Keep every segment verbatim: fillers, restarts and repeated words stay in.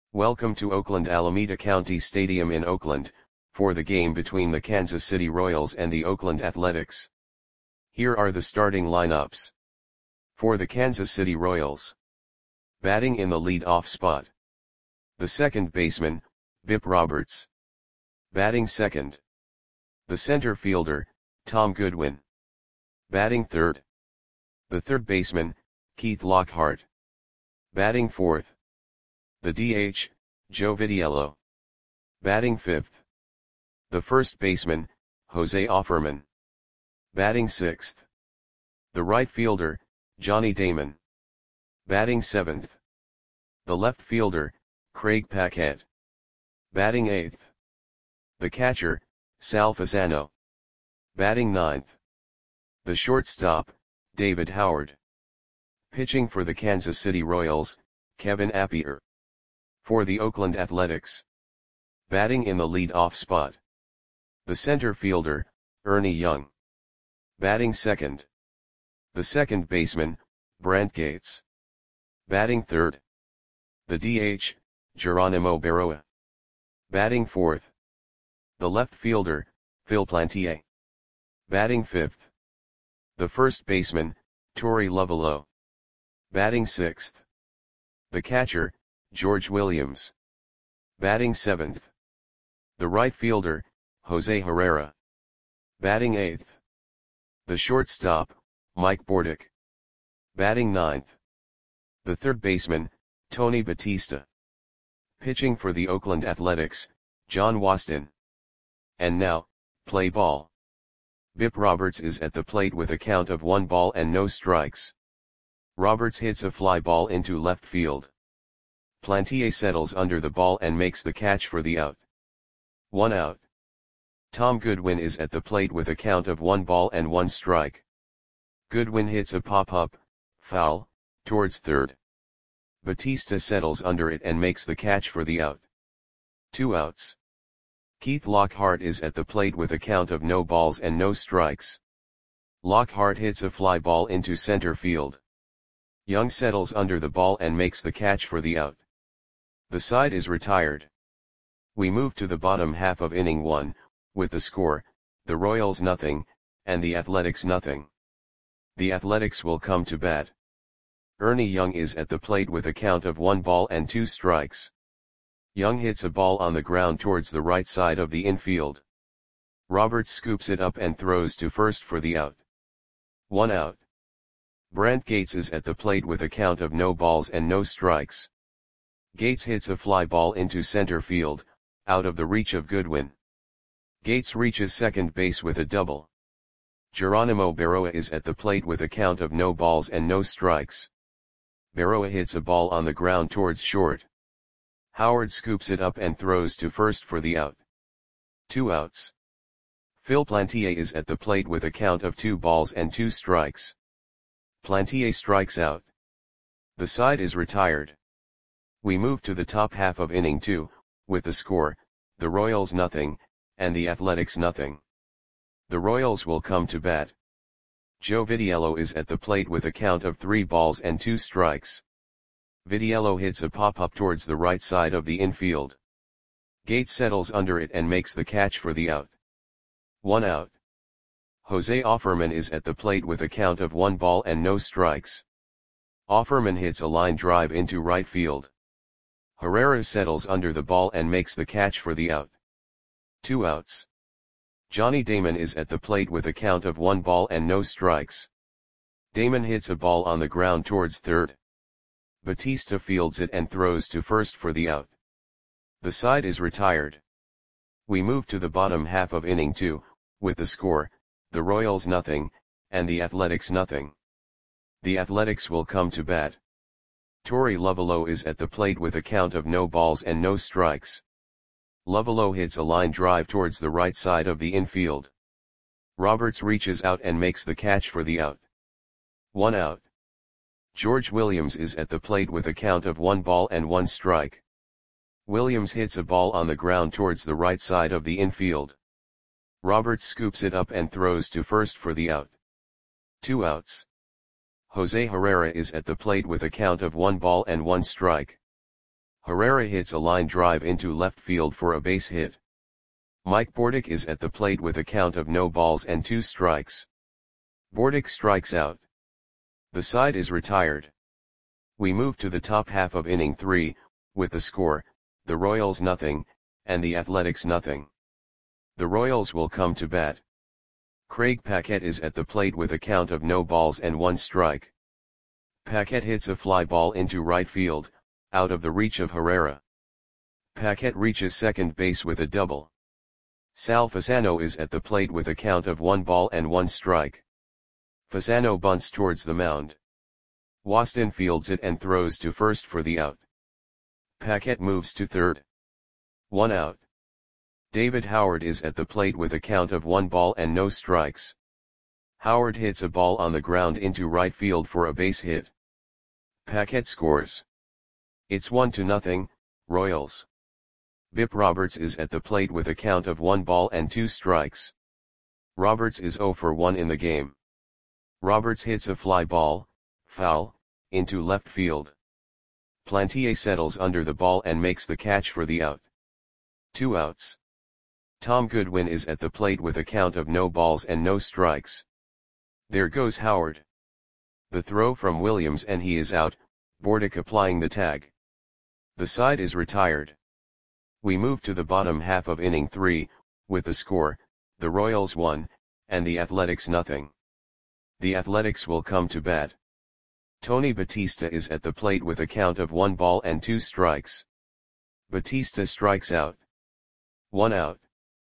Welcome to Oakland Alameda County Stadium in Oakland, for the game between the Kansas City Royals and the Oakland Athletics. Here are the starting lineups. For the Kansas City Royals. Batting in the lead-off spot. The second baseman, Bip Roberts. Batting second. The center fielder, Tom Goodwin. Batting third. The third baseman, Keith Lockhart. Batting fourth. The D H, Joe Vitiello. Batting fifth. The first baseman, Jose Offerman. Batting sixth. The right fielder, Johnny Damon. Batting seventh. The left fielder, Craig Paquette. Batting eighth. The catcher, Sal Fasano. Batting ninth. The shortstop, David Howard. Pitching for the Kansas City Royals, Kevin Appier. For the Oakland Athletics. Batting in the lead-off spot. The center fielder, Ernie Young. Batting second. The second baseman, Brant Gates. Batting third. The D H, Geronimo Berroa. Batting fourth. The left fielder, Phil Plantier. Batting fifth. The first baseman, Torey Lovullo. Batting sixth. The catcher, George Williams. Batting seventh. The right fielder, Jose Herrera. Batting eighth. The shortstop, Mike Bordick. Batting ninth. The third baseman, Tony Batista. Pitching for the Oakland Athletics, John Waston. And now, play ball. Bip Roberts is at the plate with a count of one ball and no strikes. Roberts hits a fly ball into left field. Plantier settles under the ball and makes the catch for the out. One out. Tom Goodwin is at the plate with a count of one ball and one strike. Goodwin hits a pop-up, foul, towards third. Batista settles under it and makes the catch for the out. Two outs. Keith Lockhart is at the plate with a count of no balls and no strikes. Lockhart hits a fly ball into center field. Young settles under the ball and makes the catch for the out. The side is retired. We move to the bottom half of inning one, with the score, the Royals nothing, and the Athletics nothing. The Athletics will come to bat. Ernie Young is at the plate with a count of one ball and two strikes. Young hits a ball on the ground towards the right side of the infield. Roberts scoops it up and throws to first for the out. One out. Brant Gates is at the plate with a count of no balls and no strikes. Gates hits a fly ball into center field, out of the reach of Goodwin. Gates reaches second base with a double. Geronimo Berroa is at the plate with a count of no balls and no strikes. Berroa hits a ball on the ground towards short. Howard scoops it up and throws to first for the out. Two outs. Phil Plantier is at the plate with a count of two balls and two strikes. Plantier strikes out. The side is retired. We move to the top half of inning two, with the score, the Royals nothing, and the Athletics nothing. The Royals will come to bat. Joe Vitiello is at the plate with a count of three balls and two strikes. Vitiello hits a pop-up towards the right side of the infield. Gates settles under it and makes the catch for the out. One out. Jose Offerman is at the plate with a count of one ball and no strikes. Offerman hits a line drive into right field. Herrera settles under the ball and makes the catch for the out. Two outs. Johnny Damon is at the plate with a count of one ball and no strikes. Damon hits a ball on the ground towards third. Batista fields it and throws to first for the out. The side is retired. We move to the bottom half of inning two, with the score, the Royals nothing, and the Athletics nothing. The Athletics will come to bat. Torey Lovullo is at the plate with a count of no balls and no strikes. Lovullo hits a line drive towards the right side of the infield. Roberts reaches out and makes the catch for the out. One out. George Williams is at the plate with a count of one ball and one strike. Williams hits a ball on the ground towards the right side of the infield. Roberts scoops it up and throws to first for the out. Two outs. Jose Herrera is at the plate with a count of one ball and one strike. Herrera hits a line drive into left field for a base hit. Mike Bordick is at the plate with a count of no balls and two strikes. Bordick strikes out. The side is retired. We move to the top half of inning three, with the score, the Royals nothing, and the Athletics nothing. The Royals will come to bat. Craig Paquette is at the plate with a count of no balls and one strike. Paquette hits a fly ball into right field, out of the reach of Herrera. Paquette reaches second base with a double. Sal Fasano is at the plate with a count of one ball and one strike. Fasano bunts towards the mound. Waston fields it and throws to first for the out. Paquette moves to third. One out. David Howard is at the plate with a count of one ball and no strikes. Howard hits a ball on the ground into right field for a base hit. Paquette scores. It's one to nothing, Royals. Bip Roberts is at the plate with a count of one ball and two strikes. Roberts is oh for one in the game. Roberts hits a fly ball, foul, into left field. Plantier settles under the ball and makes the catch for the out. Two outs. Tom Goodwin is at the plate with a count of no balls and no strikes. There goes Howard. The throw from Williams and he is out, Bordick applying the tag. The side is retired. We move to the bottom half of inning three, with the score, the Royals one, and the Athletics nothing. The Athletics will come to bat. Tony Batista is at the plate with a count of one ball and two strikes. Batista strikes out. One out.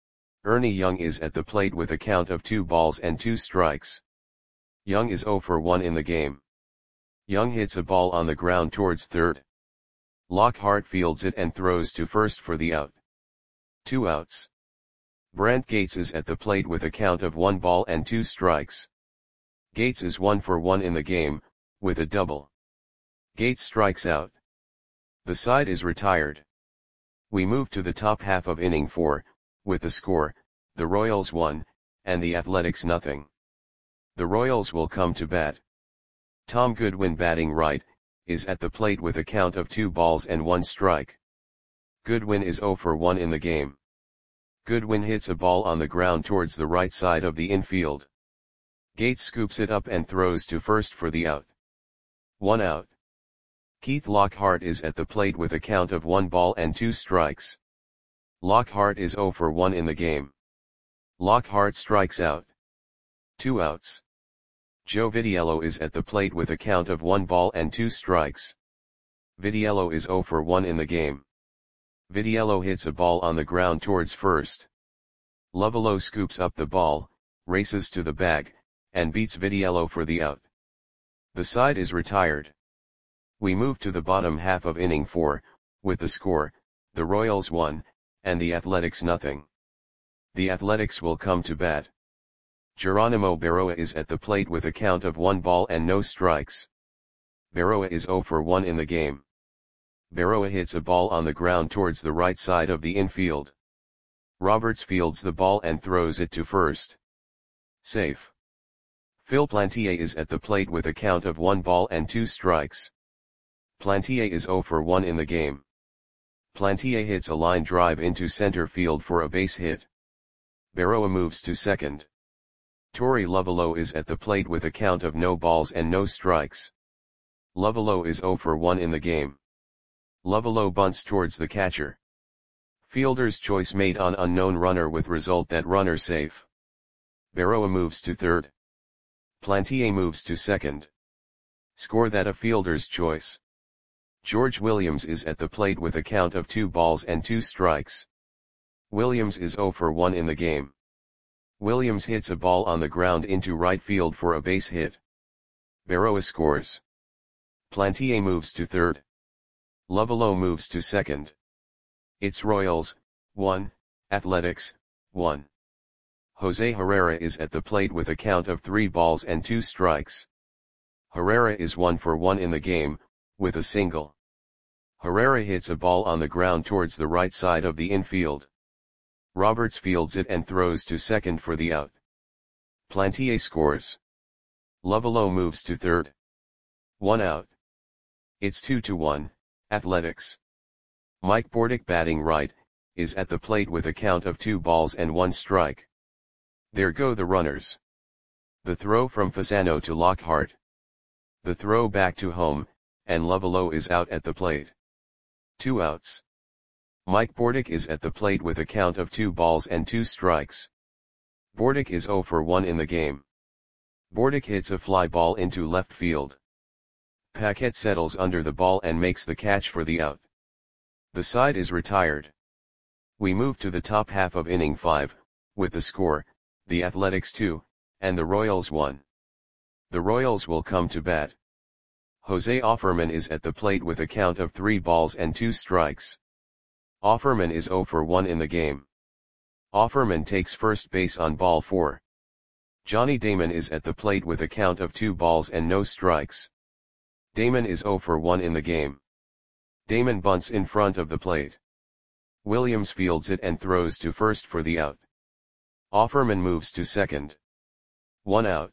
Ernie Young is at the plate with a count of two balls and two strikes. Young is oh for one in the game. Young hits a ball on the ground towards third. Lockhart fields it and throws to first for the out. Two outs. Brant Gates is at the plate with a count of one ball and two strikes. Gates is one for one in the game, with a double. Gates strikes out. The side is retired. We move to the top half of inning four, with the score, the Royals one, and the Athletics nothing. The Royals will come to bat. Tom Goodwin batting right, is at the plate with a count of two balls and one strike. Goodwin is oh for one in the game. Goodwin hits a ball on the ground towards the right side of the infield. Gates scoops it up and throws to first for the out. One out. Keith Lockhart is at the plate with a count of one ball and two strikes. Lockhart is oh for one in the game. Lockhart strikes out. Two outs. Joe Vitiello is at the plate with a count of one ball and two strikes. Vitiello is oh for one in the game. Vitiello hits a ball on the ground towards first. Lovullo scoops up the ball, races to the bag, and beats Vitiello for the out. The side is retired. We move to the bottom half of inning four, with the score, the Royals one, and the Athletics nothing. The Athletics will come to bat. Geronimo Berroa is at the plate with a count of one ball and no strikes. Berroa is oh for one in the game. Berroa hits a ball on the ground towards the right side of the infield. Roberts fields the ball and throws it to first. Safe. Phil Plantier is at the plate with a count of one ball and two strikes. Plantier is oh for one in the game. Plantier hits a line drive into center field for a base hit. Berroa moves to second. Torey Lovullo is at the plate with a count of no balls and no strikes. Lovullo is oh for one in the game. Lovullo bunts towards the catcher. Fielder's choice made on unknown runner with result that runner safe. Berroa moves to third. Plantier moves to second. Score that a fielder's choice. George Williams is at the plate with a count of two balls and two strikes. Williams is oh for one in the game. Williams hits a ball on the ground into right field for a base hit. Berroa scores. Plantier moves to third. Lovullo moves to second. It's Royals, one, Athletics, one. Jose Herrera is at the plate with a count of three balls and two strikes. Herrera is one for one in the game, with a single. Herrera hits a ball on the ground towards the right side of the infield. Roberts fields it and throws to second for the out. Plantier scores. Lovullo moves to third. One out. It's two to one, Athletics. Mike Bordick batting right, is at the plate with a count of two balls and one strike. There go the runners. The throw from Fasano to Lockhart. The throw back to home, and Lovelo is out at the plate. Two outs. Mike Bordick is at the plate with a count of two balls and two strikes. Bordick is oh for one in the game. Bordick hits a fly ball into left field. Paquette settles under the ball and makes the catch for the out. The side is retired. We move to the top half of inning five, with the score, the Athletics two, and the Royals one. The Royals will come to bat. Jose Offerman is at the plate with a count of three balls and two strikes. Offerman is oh for one in the game. Offerman takes first base on ball four. Johnny Damon is at the plate with a count of two balls and no strikes. Damon is oh for one in the game. Damon bunts in front of the plate. Williams fields it and throws to first for the out. Offerman moves to second. One out.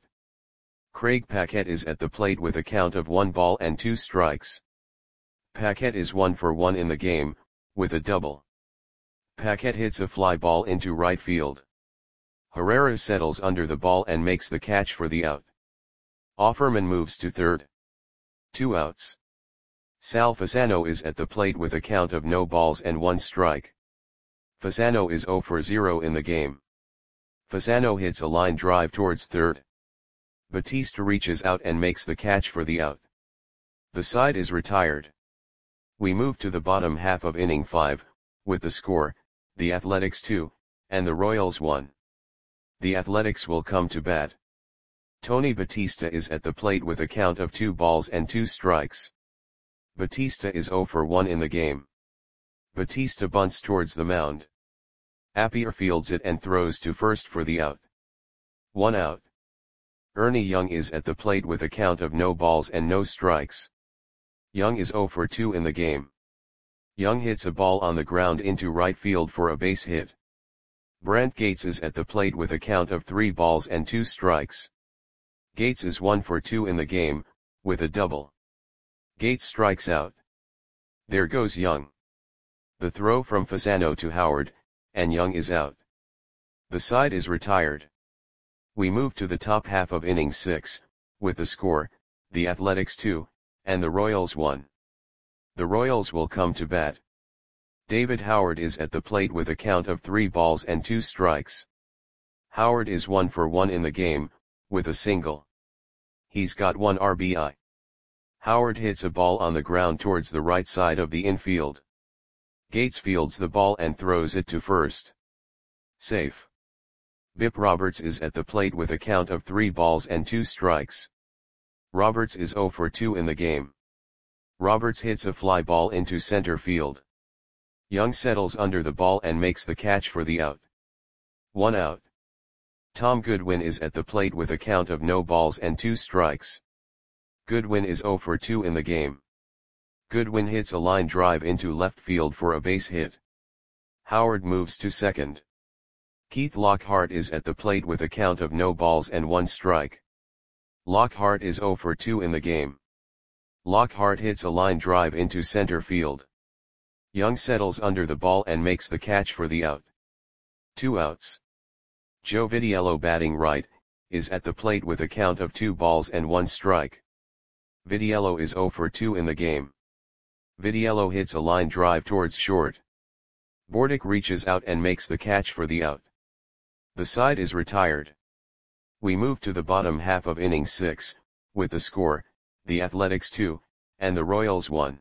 Craig Paquette is at the plate with a count of one ball and two strikes. Paquette is one for one in the game, with a double. Paquette hits a fly ball into right field. Herrera settles under the ball and makes the catch for the out. Offerman moves to third. Two outs. Sal Fasano is at the plate with a count of no balls and one strike. Fasano is oh for zero in the game. Fasano hits a line drive towards third. Batista reaches out and makes the catch for the out. The side is retired. We move to the bottom half of inning five, with the score, the Athletics two, and the Royals one. The Athletics will come to bat. Tony Batista is at the plate with a count of two balls and two strikes. Batista is oh for one in the game. Batista bunts towards the mound. Appier fields it and throws to first for the out. One out. Ernie Young is at the plate with a count of no balls and no strikes. Young is oh for two in the game. Young hits a ball on the ground into right field for a base hit. Brant Gates is at the plate with a count of three balls and two strikes. Gates is one for two in the game, with a double. Gates strikes out. There goes Young. The throw from Fasano to Howard, and Young is out. The side is retired. We move to the top half of inning six, with the score, the Athletics two, and the Royals one. The Royals will come to bat. David Howard is at the plate with a count of three balls and two strikes. Howard is one for one in the game, with a single. He's got one R B I. Howard hits a ball on the ground towards the right side of the infield. Gates fields the ball and throws it to first. Safe. Bip Roberts is at the plate with a count of three balls and two strikes. Roberts is oh for two in the game. Roberts hits a fly ball into center field. Young settles under the ball and makes the catch for the out. One out. Tom Goodwin is at the plate with a count of no balls and two strikes. Goodwin is oh for two in the game. Goodwin hits a line drive into left field for a base hit. Howard moves to second. Keith Lockhart is at the plate with a count of no balls and one strike. Lockhart is oh for two in the game. Lockhart hits a line drive into center field. Young settles under the ball and makes the catch for the out. Two outs. Joe Vitiello batting right, is at the plate with a count of two balls and one strike. Vitiello is oh for two in the game. Vitiello hits a line drive towards short. Bordick reaches out and makes the catch for the out. The side is retired. We move to the bottom half of inning six, with the score, the Athletics two, and the Royals one.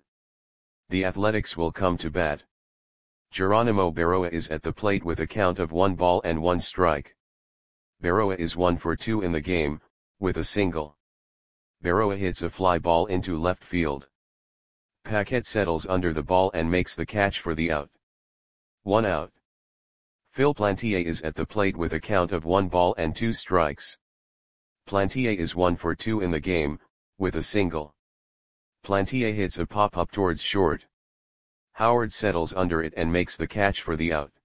The Athletics will come to bat. Geronimo Berroa is at the plate with a count of one ball and one strike. Berroa is one for two in the game, with a single. Berroa hits a fly ball into left field. Paquette settles under the ball and makes the catch for the out. One out. Phil Plantier is at the plate with a count of one ball and two strikes. Plantier is one for two in the game, with a single. Plantier hits a pop-up towards short. Howard settles under it and makes the catch for the out.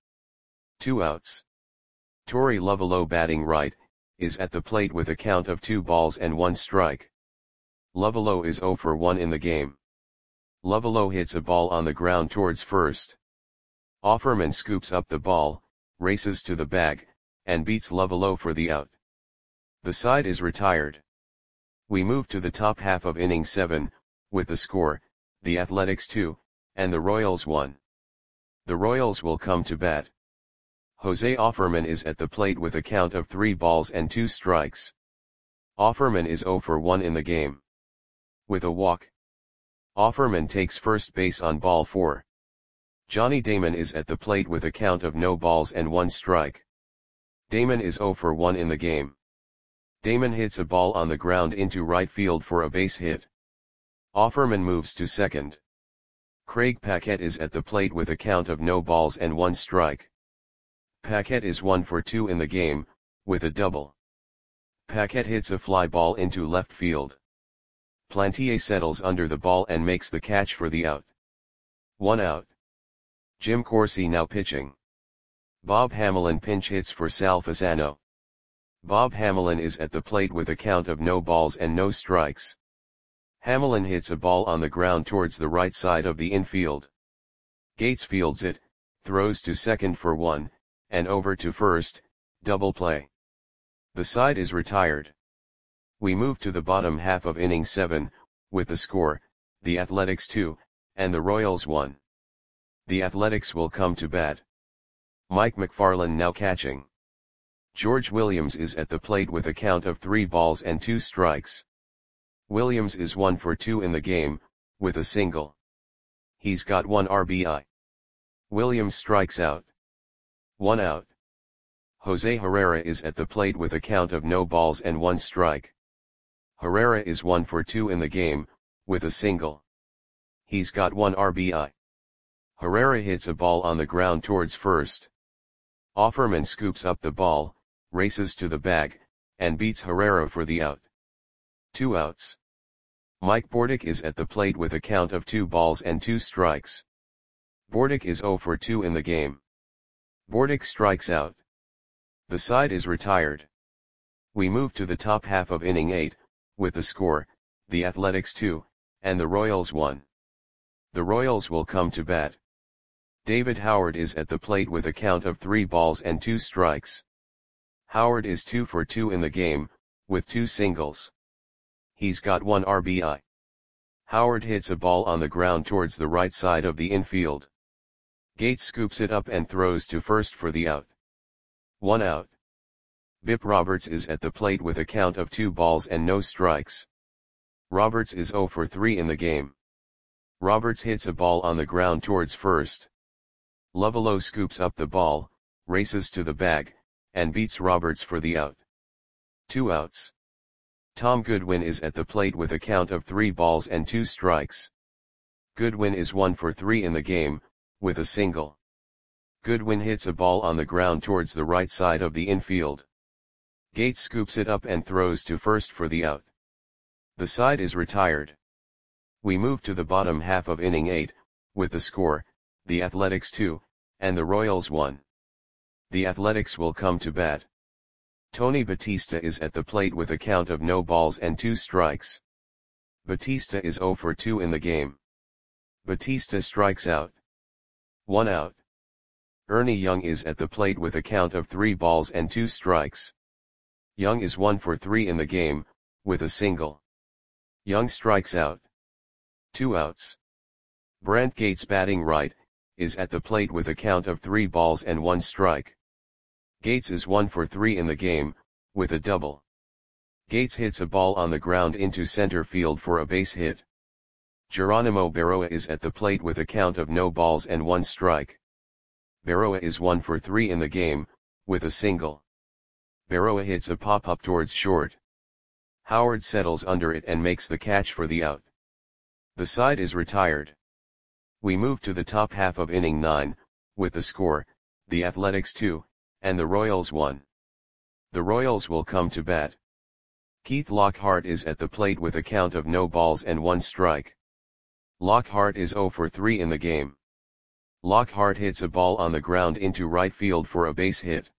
Two outs. Torey Lovelo batting right, is at the plate with a count of two balls and one strike. Lovelo is oh for one in the game. Lovelo hits a ball on the ground towards first. Offerman scoops up the ball, races to the bag, and beats Lovelo for the out. The side is retired. We move to the top half of inning seven, with the score, the Athletics two, and the Royals one. The Royals will come to bat. Jose Offerman is at the plate with a count of three balls and two strikes. Offerman is zero for one in the game. With a walk. Offerman takes first base on ball four. Johnny Damon is at the plate with a count of no balls and one strike. Damon is zero for one in the game. Damon hits a ball on the ground into right field for a base hit. Offerman moves to second. Craig Paquette is at the plate with a count of no balls and one strike. Paquette is one for two in the game, with a double. Paquette hits a fly ball into left field. Plantier settles under the ball and makes the catch for the out. One out. Jim Corsi now pitching. Bob Hamelin pinch hits for Sal Fasano. Bob Hamelin is at the plate with a count of no balls and no strikes. Hamelin hits a ball on the ground towards the right side of the infield. Gates fields it, throws to second for one, and over to first, double play. The side is retired. We move to the bottom half of inning seven, with the score, the Athletics two, and the Royals one. The Athletics will come to bat. Mike McFarland now catching. George Williams is at the plate with a count of three balls and two strikes. Williams is one for two in the game, with a single. He's got one R B I. Williams strikes out. One out. Jose Herrera is at the plate with a count of no balls and one strike. Herrera is one for two in the game, with a single. He's got one R B I. Herrera hits a ball on the ground towards first. Offerman scoops up the ball, races to the bag, and beats Herrera for the out. Two outs. Mike Bordick is at the plate with a count of two balls and two strikes. Bordick is zero for two in the game. Bordick strikes out. The side is retired. We move to the top half of inning eight, with the score, the Athletics two, and the Royals one. The Royals will come to bat. David Howard is at the plate with a count of three balls and two strikes. Howard is two for two in the game, with two singles. He's got one R B I. Howard hits a ball on the ground towards the right side of the infield. Gates scoops it up and throws to first for the out. One out. Bip Roberts is at the plate with a count of two balls and no strikes. Roberts is zero for three in the game. Roberts hits a ball on the ground towards first. Lovelo scoops up the ball, races to the bag, and beats Roberts for the out. Two outs. Tom Goodwin is at the plate with a count of three balls and two strikes. Goodwin is one for three in the game, with a single. Goodwin hits a ball on the ground towards the right side of the infield. Gates scoops it up and throws to first for the out. The side is retired. We move to the bottom half of inning eight, with the score, the Athletics two, and the Royals one. The Athletics will come to bat. Tony Batista is at the plate with a count of no balls and two strikes. Batista is zero for two in the game. Batista strikes out. One out. Ernie Young is at the plate with a count of three balls and two strikes. Young is one for three in the game, with a single. Young strikes out. Two outs. Brent Gates batting right, is at the plate with a count of three balls and one strike. Gates is one for three in the game, with a double. Gates hits a ball on the ground into center field for a base hit. Geronimo Berroa is at the plate with a count of no balls and one strike. Berroa is one for three in the game, with a single. Berroa hits a pop-up towards short. Howard settles under it and makes the catch for the out. The side is retired. We move to the top half of inning nine, with the score, the Athletics two, and the Royals one. The Royals will come to bat. Keith Lockhart is at the plate with a count of no balls and one strike. Lockhart is zero for three in the game. Lockhart hits a ball on the ground into right field for a base hit.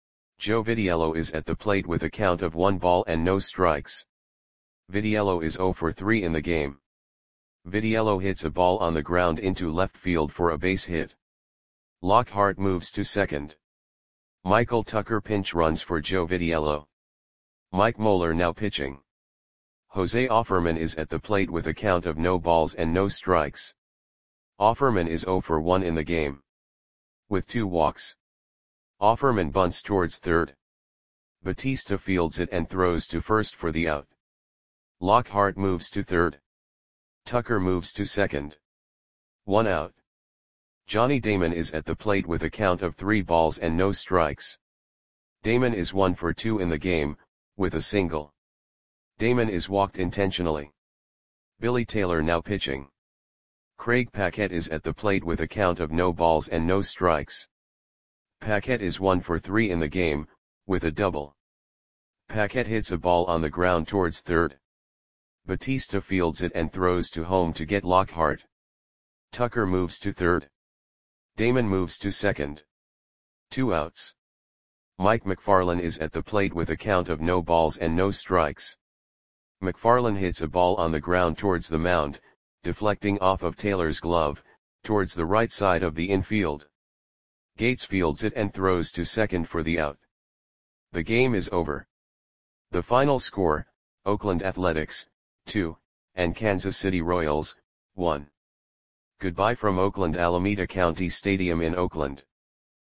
Joe Vitiello is at the plate with a count of one ball and no strikes. Vitiello is zero for three in the game. Vitiello hits a ball on the ground into left field for a base hit. Lockhart moves to second. Michael Tucker pinch runs for Joe Vitiello. Mike Moeller now pitching. Jose Offerman is at the plate with a count of no balls and no strikes. Offerman is zero for one in the game, with two walks. Offerman bunts towards third. Batista fields it and throws to first for the out. Lockhart moves to third. Tucker moves to second. One out. Johnny Damon is at the plate with a count of three balls and no strikes. Damon is one for two in the game, with a single. Damon is walked intentionally. Billy Taylor now pitching. Craig Paquette is at the plate with a count of no balls and no strikes. Paquette is one for three in the game, with a double. Paquette hits a ball on the ground towards third. Batista fields it and throws to home to get Lockhart. Tucker moves to third. Damon moves to second. Two outs. Mike McFarland is at the plate with a count of no balls and no strikes. McFarland hits a ball on the ground towards the mound, deflecting off of Taylor's glove, towards the right side of the infield. Gates fields it and throws to second for the out. The game is over. The final score, Oakland Athletics, two, and Kansas City Royals, one. Goodbye from Oakland Alameda County Stadium in Oakland.